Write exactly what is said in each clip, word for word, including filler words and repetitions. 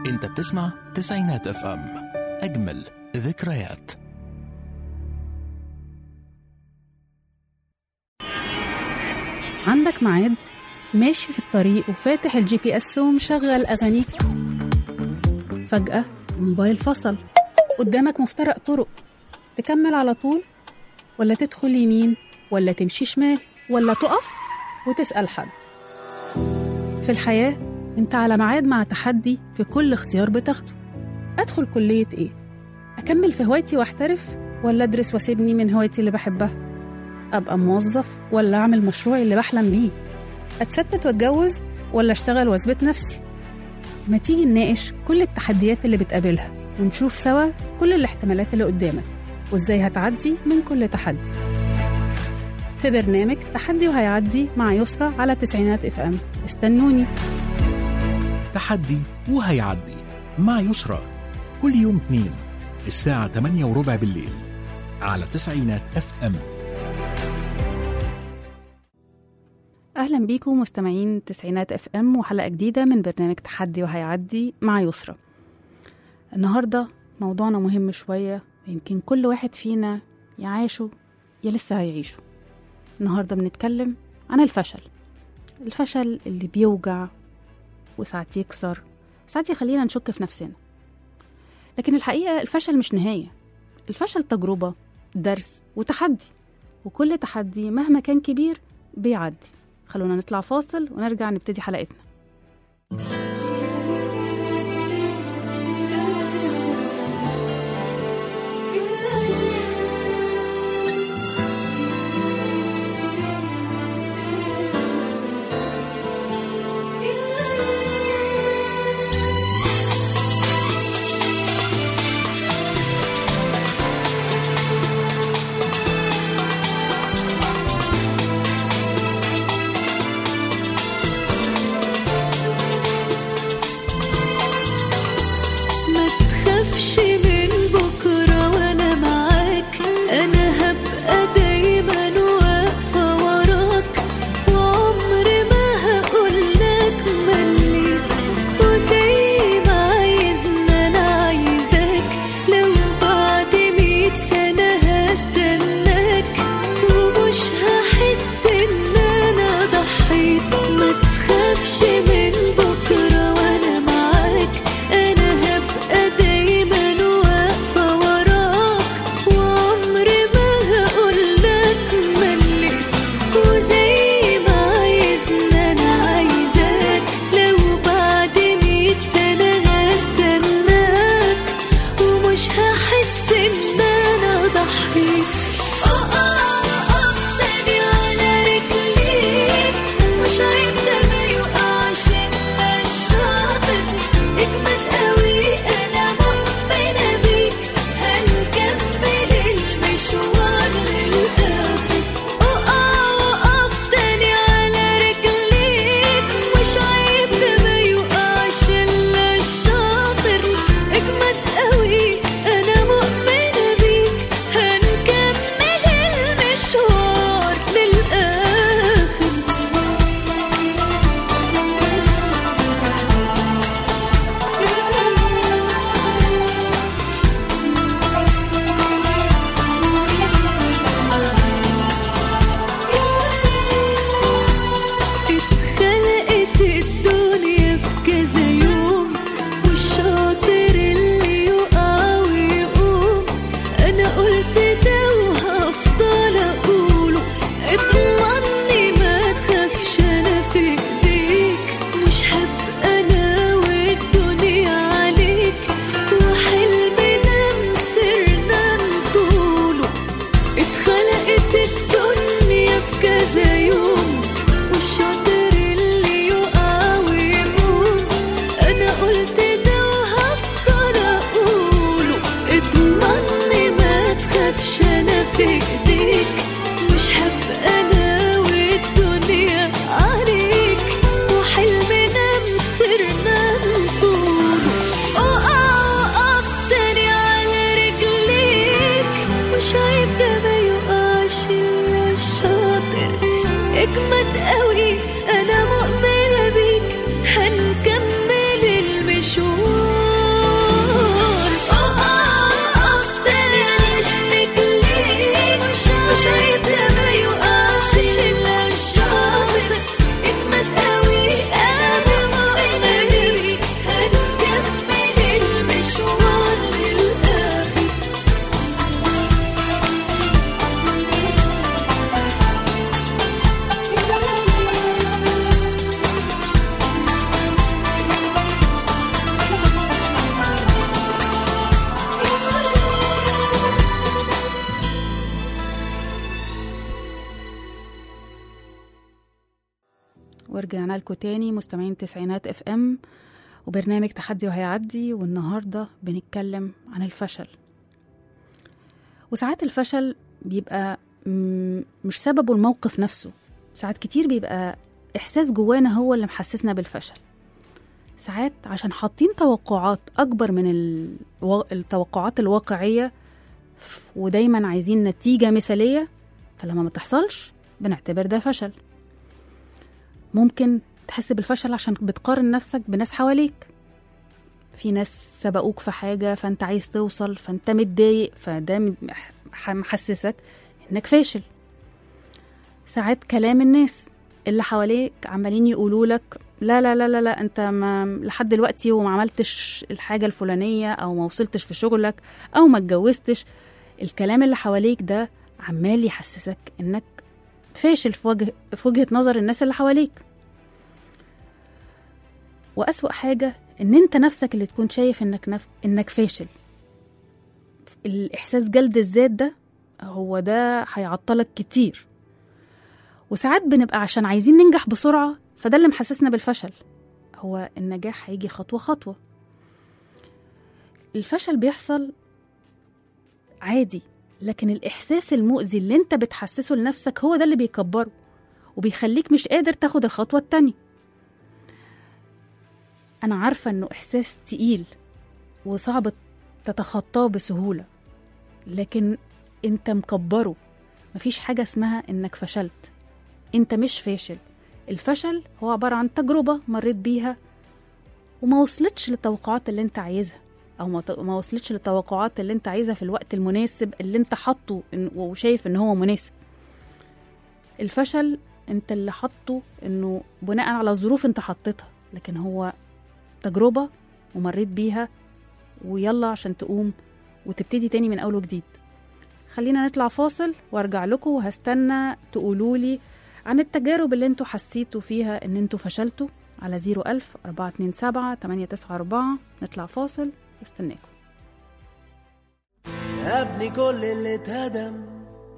انت بتسمع تسعينات اف ام، اجمل ذكريات. عندك ميعاد ماشي في الطريق وفاتح الجي بي اس ومشغل اغانيك، فجأة الموبايل فصل، قدامك مفترق طرق، تكمل على طول ولا تدخل يمين ولا تمشي شمال ولا تقف وتسأل حد؟ في الحياة انت على ميعاد مع تحدي في كل اختيار بتاخده. ادخل كلية ايه؟ اكمل في هوايتي واحترف ولا ادرس واسيبني من هوايتي اللي بحبها؟ ابقى موظف ولا اعمل مشروعي اللي بحلم بيه؟ اتستت واتجوز ولا اشتغل واثبت نفسي؟ ما تيجي نناقش كل التحديات اللي بتقابلها ونشوف سوا كل الاحتمالات اللي قدامك وازاي هتعدي من كل تحدي. في برنامج تحدي وهيعدي مع يسرى على تسعينات اف ام، استنوني. تحدي وهيعدي مع يسرى كل يوم اثنين الساعة ثمانية وربع بالليل على تسعينات اف ام. أهلا بيكم مستمعين تسعينات اف ام وحلقة جديدة من برنامج تحدي وهيعدي مع يسرى. النهاردة موضوعنا مهم شوية، يمكن كل واحد فينا يعيشه يا لسه هيعيشه. النهاردة بنتكلم عن الفشل. الفشل اللي بيوجع وساعات يكسر، ساعات يخلينا نشك في نفسنا. لكن الحقيقة الفشل مش نهاية، الفشل تجربة، درس وتحدي، وكل تحدي مهما كان كبير بيعدي. خلونا نطلع فاصل ونرجع نبتدي حلقتنا. ورجعنا لكم تاني مستمعين تسعينات اف ام وبرنامج تحدي وهيعدي. والنهاردة بنتكلم عن الفشل. وساعات الفشل بيبقى مش سببه الموقف نفسه، ساعات كتير بيبقى إحساس جوانا هو اللي محسسنا بالفشل. ساعات عشان حاطين توقعات أكبر من الو... التوقعات الواقعية، ودايما عايزين نتيجة مثالية، فلما ما تحصلش بنعتبر ده فشل. ممكن تحس بالفشل عشان بتقارن نفسك بناس حواليك، في ناس سبقوك في حاجة فانت عايز توصل، فانت متضايق، فده محسسك انك فاشل. ساعات كلام الناس اللي حواليك عمالين يقولوا لك لا لا لا لا, لا انت ما لحد دلوقتي وما عملتش الحاجة الفلانية، او ما وصلتش في شغلك، او ما اتجوزتش. الكلام اللي حواليك ده عمال يحسسك انك فاشل في وجه في وجهة نظر الناس اللي حواليك. وأسوأ حاجة ان انت نفسك اللي تكون شايف انك نف... انك فاشل. الاحساس جلد الذات ده هو ده هيعطلك كتير. وساعات بنبقى عشان عايزين ننجح بسرعة، فده اللي محسسنا بالفشل. هو النجاح هيجي خطوة خطوة. الفشل بيحصل عادي، لكن الإحساس المؤذي اللي انت بتحسسه لنفسك هو ده اللي بيكبره وبيخليك مش قادر تاخد الخطوة التانية. أنا عارفة أنه إحساس تقيل وصعب تتخطاه بسهولة، لكن انت مكبره. مفيش حاجة اسمها انك فشلت، انت مش فاشل. الفشل هو عبارة عن تجربة مريت بيها وما وصلتش للتوقعات اللي انت عايزها، او ما وصلتش للتوقعات اللي انت عايزها في الوقت المناسب اللي انت حطه وشايف ان هو مناسب. الفشل انت اللي حطه انه بناء على ظروف انت حطيتها، لكن هو تجربة ومريت بيها، ويلا عشان تقوم وتبتدي تاني من أول وجديد. خلينا نطلع فاصل وارجع لكم، وهستنى تقولولي عن التجارب اللي انتوا حسيتوا فيها ان انتوا فشلتوا على زيرو ألف أربعة اتنين سبعة تمانية تسعة أربعة. نطلع فاصل واستناكم. يا ابني كل اللي اتهدم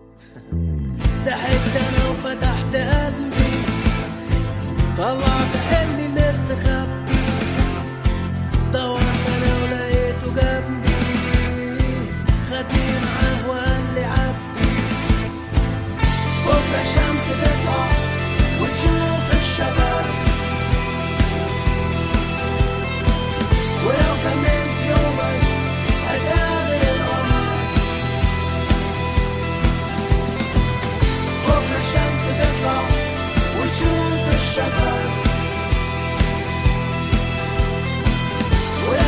ضحكت انا وفتحت قلبي، طلعت حلمي المستخبي، دورت انا ولقيته جنبي، خدني معاه وقال لي عدي، بكره الشمس تطلع وتشوف الشجر، ولو كملت يومك هتقابل القمر، بكره الشمس تطلع وتشوف الشجر، ولو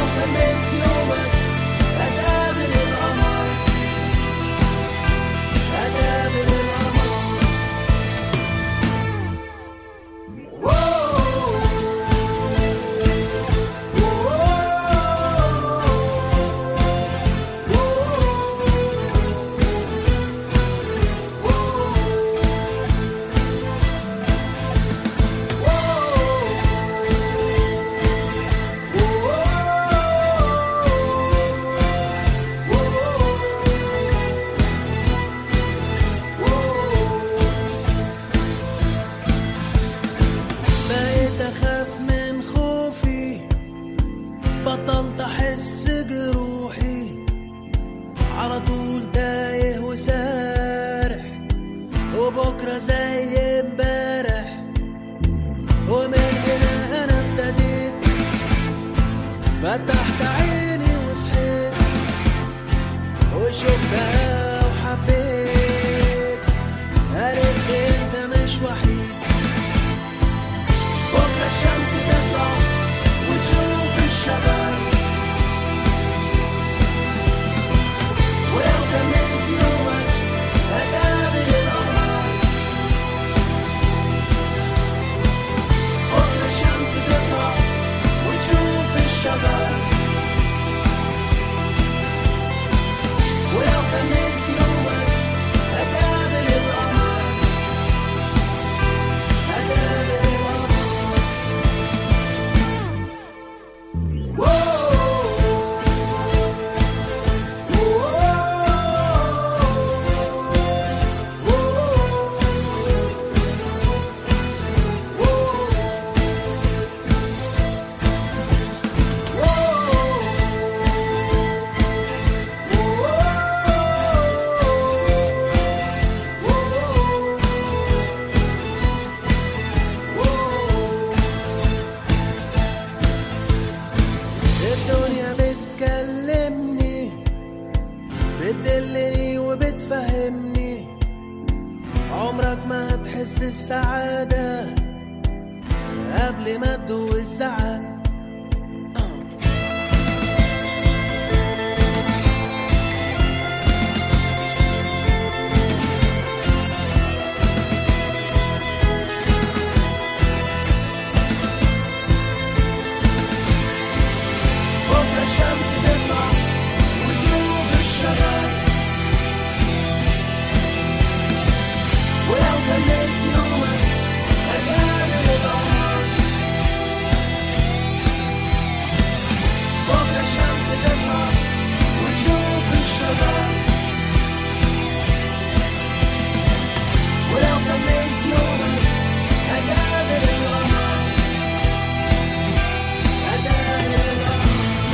الند والزعل. بكرة الشمس تطلع ونشوف الشجر، ولو كملت يومك هتقابل القمر. بكرة الشمس تطلع ونشوف الشجر، ولو كملت يومك هتقابل القمر، هتقابل القمر.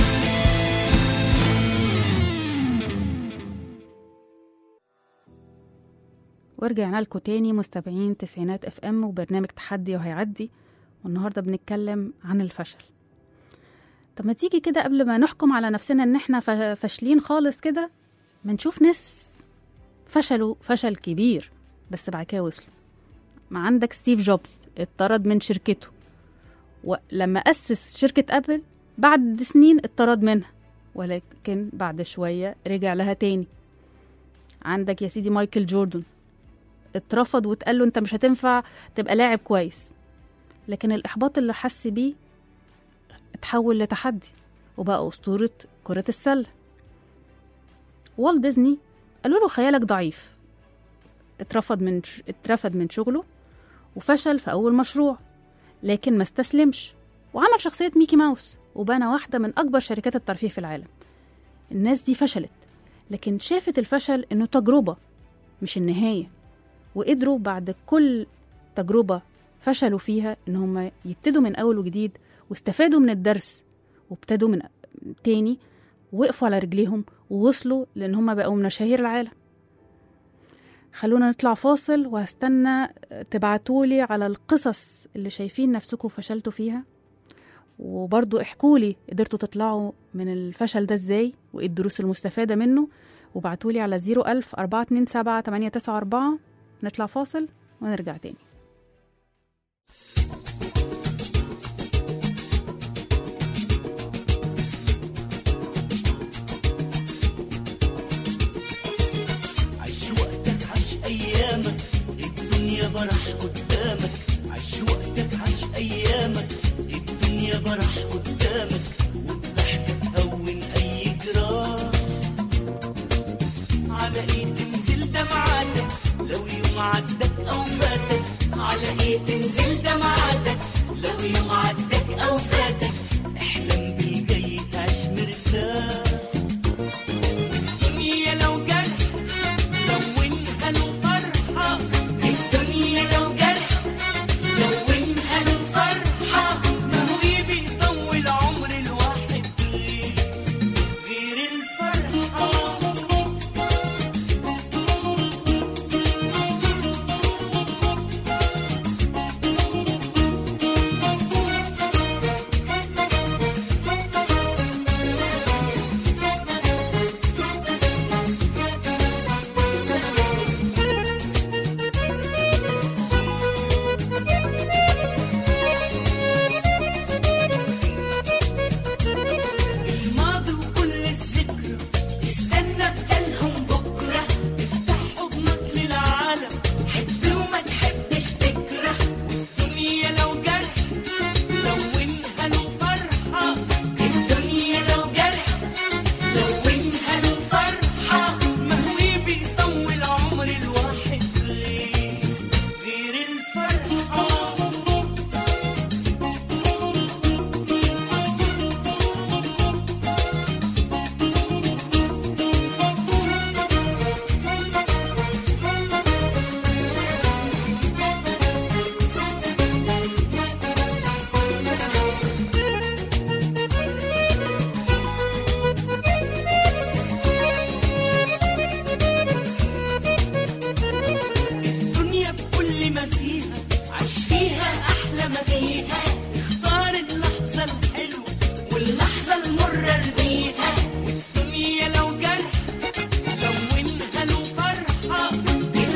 ورجعنا لكم تاني مستمعين تسعينات اف ام وبرنامج تحدي وهيعدي، والنهارده بنتكلم عن الفشل. طب ما تيجي كده قبل ما نحكم على نفسنا ان احنا فاشلين خالص كده، ما نشوف ناس فشلوا فشل كبير بس بعد كده وصلوا. ما عندك ستيف جوبز اتطرد من شركته، ولما أسس شركة أبل بعد سنين اتطرد منها، ولكن بعد شوية رجع لها تاني. عندك يا سيدي مايكل جوردن اترفض واتقال له انت مش هتنفع تبقى لاعب كويس، لكن الإحباط اللي حس بيه اتحول لتحدي وبقى أسطورة كرة السلة. والت ديزني قالوا له خيالك ضعيف، اترفض من ش... اترفض من شغله وفشل في أول مشروع، لكن ما استسلمش وعمل شخصية ميكي ماوس وبنى واحدة من أكبر شركات الترفيه في العالم. الناس دي فشلت، لكن شافت الفشل إنه تجربة مش النهاية، وقدروا بعد كل تجربة فشلوا فيها إن هم يبتدوا من أول وجديد، واستفادوا من الدرس وابتدوا من تاني، وقفوا على رجليهم ووصلوا لأن هم بقوا من مشاهير العالم. خلونا نطلع فاصل، وهستنى تبعتولي على القصص اللي شايفين نفسكم فشلتوا فيها، وبرضو احكولي قدرتوا تطلعوا من الفشل ده ازاي وايه الدروس المستفادة منه، وبعتولي على زيرو ألف أربعة اتنين سبعة تمانية تسعة أربعة. نطلع فاصل ونرجع تاني. عيش وقتك، عيش أيامك، الدنيا برح قدامك. عيش وقتك، عيش أيامك، الدنيا برح قدامك، والضحكة تهون أي جراح. على إيه تنزل دمعاتك لو يوم عدك أو فاتك؟ على إيه تنزل دمعاتك لو يوم عدك أو فاتك؟ احلم بالجاي تعيش مرتاح. الدنيا لو جرح لونها له فرحة، الدنيا لو جرح لونها له فرحة. ما هو بيطول عمر الواحد غير غير الفرحة. الماضي وكل الذكرى استنى بدلهم بكرة. افتح حضنك للعالم، حب وما تحبش تكره. والدنيا لو جرح لونها له فرحة، الدنيا لو جرح لونها له فرحة. ما هو بيطول عمر الواحد غير غير الفرحة. الدنيا بكل ما فيها عيش فيها أحلى ما فيها. اختار اللحظة الحلوة واللحظة المرة ارميها. والدنيا لو جرح لونها له فرحة،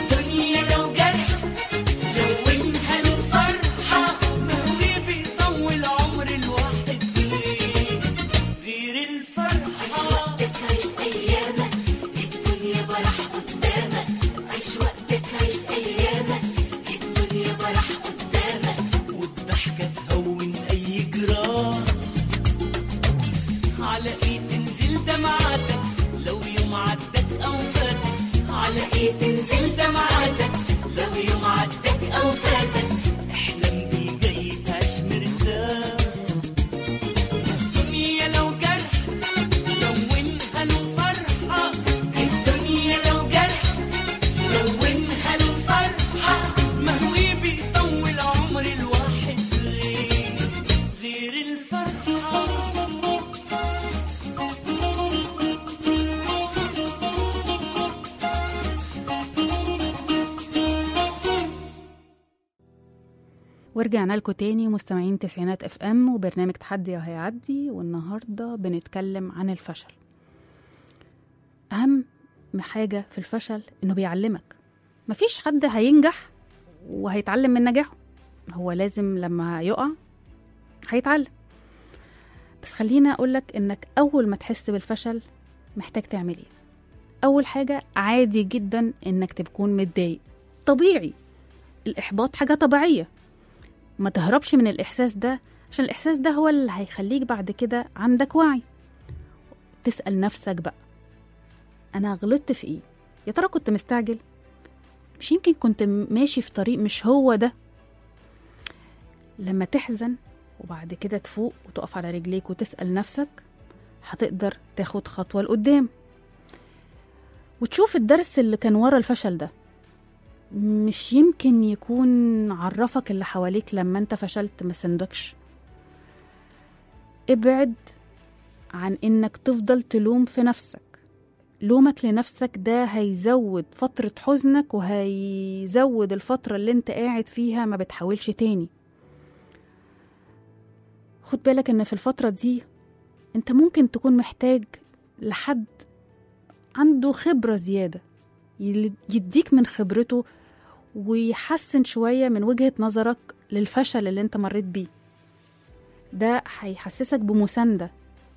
الدنيا لو جرح لونها له فرحة. ما هو بيطول ورجعنا لكم تاني مستمعين تسعينات اف ام وبرنامج تحدي وهيعدي. والنهارده بنتكلم عن الفشل. اهم حاجه في الفشل انه بيعلمك. مفيش حد هينجح وهيتعلم من نجاحه، هو لازم لما يقع هيتعلم. بس خلينا اقولك انك اول ما تحس بالفشل محتاج تعمل ايه. اول حاجه عادي جدا انك تكون متضايق، طبيعي، الاحباط حاجه طبيعيه. ما تهربش من الإحساس ده، عشان الإحساس ده هو اللي هيخليك بعد كده عندك وعي. تسأل نفسك بقى، أنا غلطت في إيه؟ يا ترى كنت مستعجل؟ مش يمكن كنت ماشي في طريق مش هو ده؟ لما تحزن وبعد كده تفوق وتقف على رجليك وتسأل نفسك، هتقدر تاخد خطوة لقدام وتشوف الدرس اللي كان ورا الفشل ده. مش يمكن يكون عرفك اللي حواليك لما انت فشلت ما سندكش. ابعد عن انك تفضل تلوم في نفسك. لومك لنفسك ده هيزود فترة حزنك وهيزود الفترة اللي انت قاعد فيها ما بتحاولش تاني. خد بالك ان في الفترة دي انت ممكن تكون محتاج لحد عنده خبرة زيادة يديك من خبرته ويحسن شوية من وجهة نظرك للفشل اللي انت مريت بيه. ده هيحسسك بمساندة.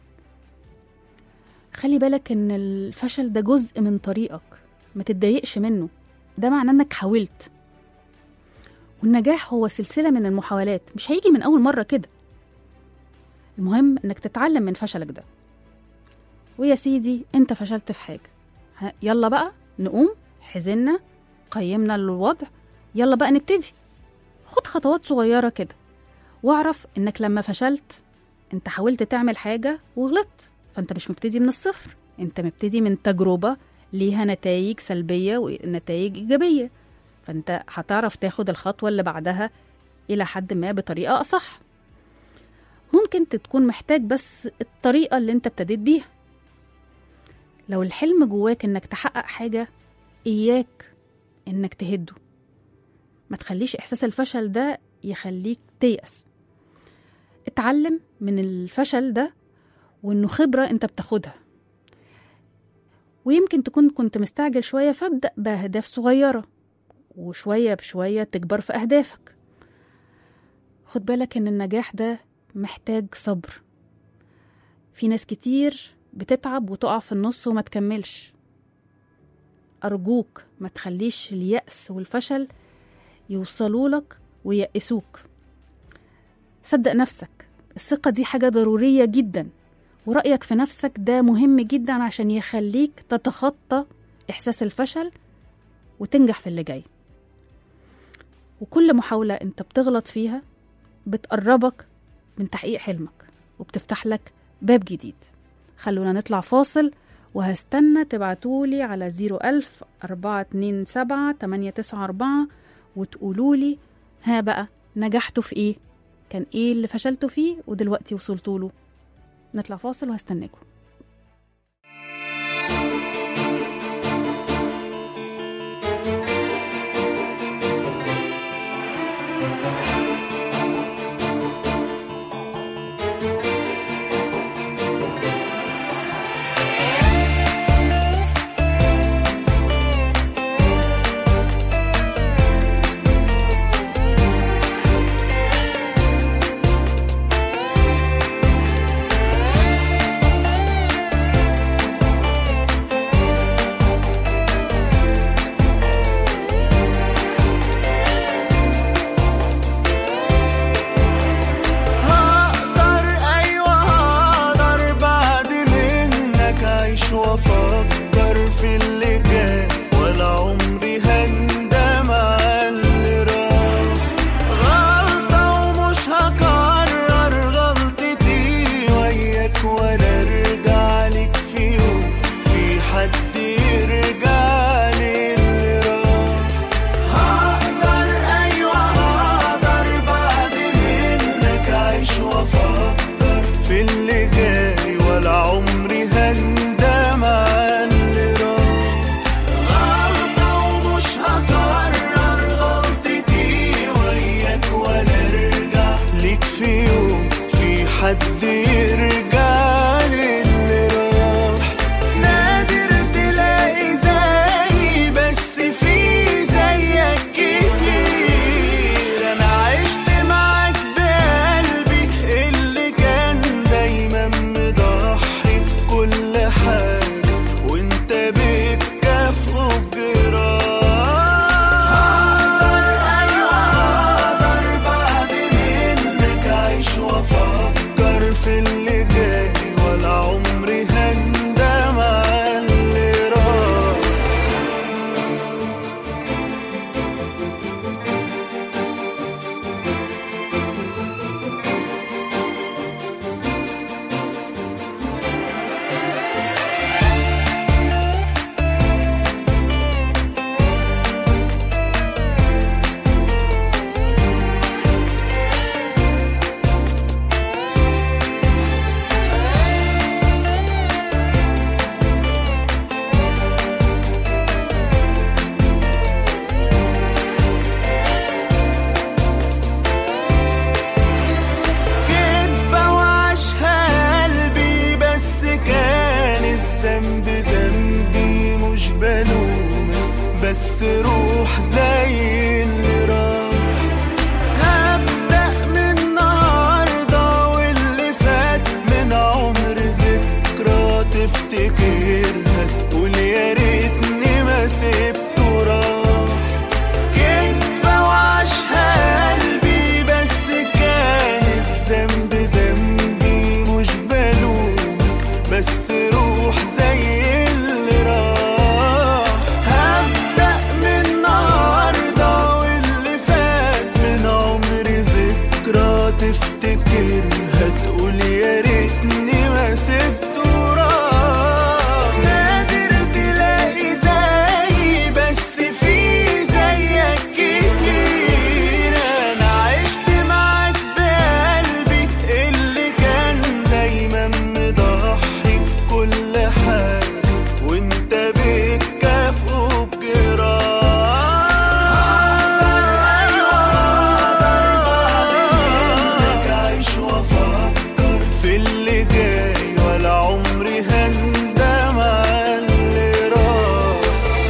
خلي بالك ان الفشل ده جزء من طريقك، ما تتضايقش منه، ده معناه انك حاولت. والنجاح هو سلسلة من المحاولات، مش هيجي من اول مرة كده. المهم انك تتعلم من فشلك ده. ويا سيدي انت فشلت في حاجة، يلا بقى نقوم، حزننا، قيمنا الوضع، يلا بقى نبتدي. خد خطوات صغيرة كده، واعرف انك لما فشلت انت حاولت تعمل حاجة وغلطت، فانت مش مبتدي من الصفر، انت مبتدي من تجربة ليها نتائج سلبية ونتائج إيجابية، فانت هتعرف تاخد الخطوة اللي بعدها إلى حد ما بطريقة أصح. ممكن تكون محتاج بس الطريقة اللي انت ابتديت بيها. لو الحلم جواك انك تحقق حاجة، إياك إنك تهده. ما تخليش إحساس الفشل ده يخليك تيأس. اتعلم من الفشل ده وإنه خبرة أنت بتاخدها. ويمكن تكون كنت مستعجل شوية، فابدأ بأهداف صغيرة وشوية بشوية تكبر في أهدافك. خد بالك إن النجاح ده محتاج صبر. في ناس كتير بتتعب وتقع في النص وما تكملش. أرجوك ما تخليش اليأس والفشل يوصلوا لك ويأسوك. صدق نفسك، الثقة دي حاجة ضرورية جدا، ورأيك في نفسك ده مهم جدا عشان يخليك تتخطى إحساس الفشل وتنجح في اللي جاي. وكل محاولة انت بتغلط فيها بتقربك من تحقيق حلمك وبتفتح لك باب جديد. خلونا نطلع فاصل، وهستنى تبعتولي على زيرو ألف أربعة اتنين سبعة تمانية تسعة أربعة وتقولولي ها بقى نجحتوا في ايه، كان ايه اللي فشلتوا فيه ودلوقتي وصلتوا له. نطلع فاصل وهستناكم. غلطة ومش هكرر غلطتي وياك ولا حد يرجع للي راح. نادر تلاقي زي بس في زيك كتير. انا عشت معاك بقلبي اللي كان دايما مضحي بكل حاجة وانت بتكافئه بجراح. هقدر ايوه هقدر بعد منك اعيش وافكر في اللي جاي ولا عمري هندم على اللي راح. كدبة وعاشها قلبي بس كان الذنب ذنبي مش بلومك بس روح زي اللي راح. هبدأ من النهاردة واللي فات من عمر ذكرى تفتكرها تقول يا ريتني ما سبته راح. كدبة وعاشها قلبي بس كان الذنب ذنبي مش بلومك بس روح زي اللي راح. هبدأ من النهاردة واللي فات من عمري ذكرى تفتكرها تقول يا ريتني ما سبته راح. نادر تلاقي زي بس في زيك كتير. انا عشت معاك بقلبي اللي كان دايما مضحي بكل حاجة وانت بتكافئه بجراح. هقدر ايوه هقدر بعد منك اعيش وافكر في اللي جاي ولا عمري هندم على اللي راح.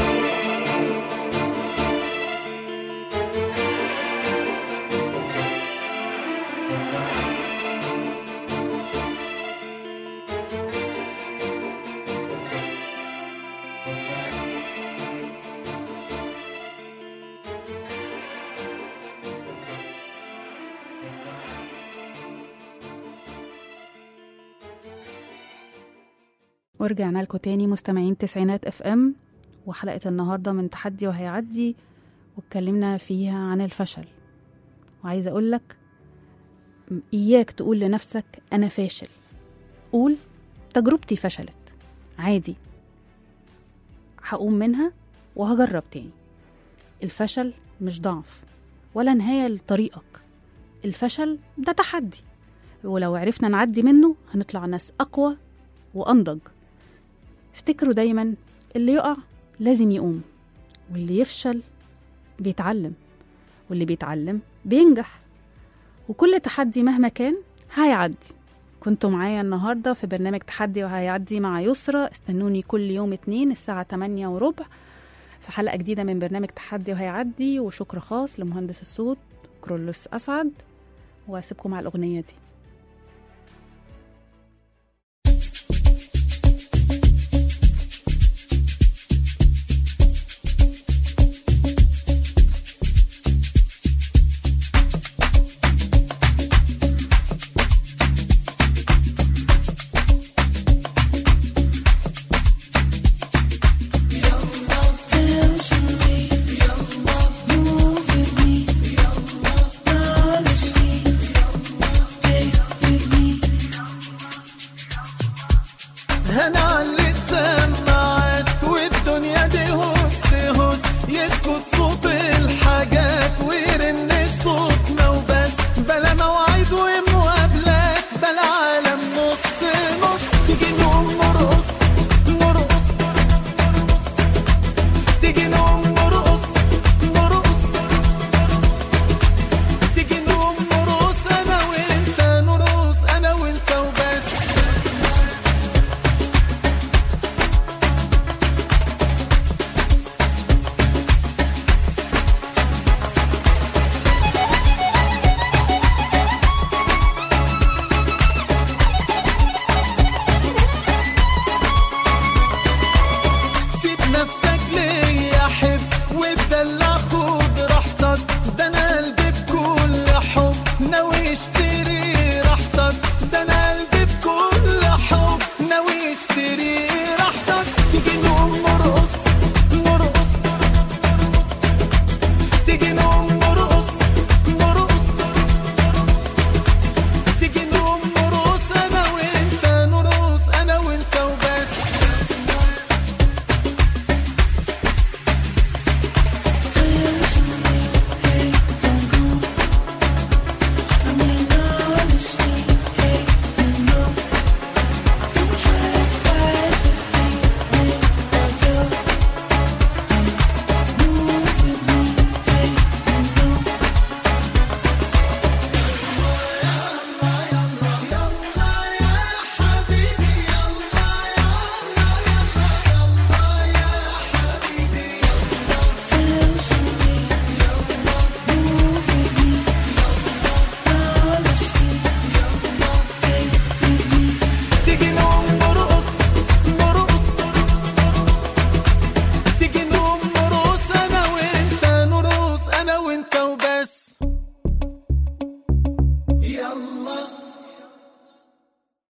ورجعنا لكم تاني مستمعين تسعينات اف ام، وحلقة النهاردة من تحدي وهيعدي، واتكلمنا فيها عن الفشل. وعايزة أقولك إياك تقول لنفسك أنا فاشل، قول تجربتي فشلت، عادي هقوم منها وهجرب تاني. الفشل مش ضعف ولا نهاية لطريقك، الفشل ده تحدي، ولو عرفنا نعدي منه هنطلع ناس أقوى وأنضج. افتكروا دايما اللي يقع لازم يقوم، واللي يفشل بيتعلم، واللي بيتعلم بينجح، وكل تحدي مهما كان هيعدي. كنتوا معايا النهاردة في برنامج تحدي وهيعدي مع يسرى. استنوني كل يوم اتنين الساعة تمانية وربع في حلقة جديدة من برنامج تحدي وهيعدي. وشكر خاص لمهندس الصوت كرولوس أسعد، وأسيبكم مع الأغنية دي.